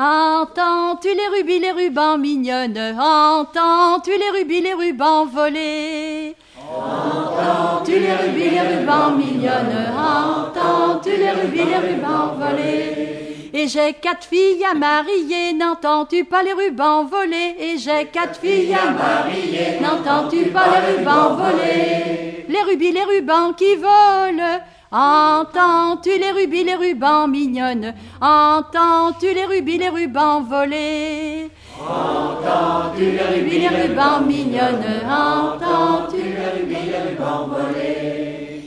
Entends-tu les rubans mignonnes? Entends-tu les rubans voler? Entends-tu les rubans mignonnes? Entends-tu les rubans voler? Et j'ai 4 filles à marier, n'entends-tu pas les rubans voler? Et j'ai 4 filles à marier, n'entends-tu pas les rubans voler? Les rubans qui volent, entends-tu les rubans mignonnes? Entends-tu les rubans voler? Entends-tu les rubans mignonnes? Entends-tu les rubans voler?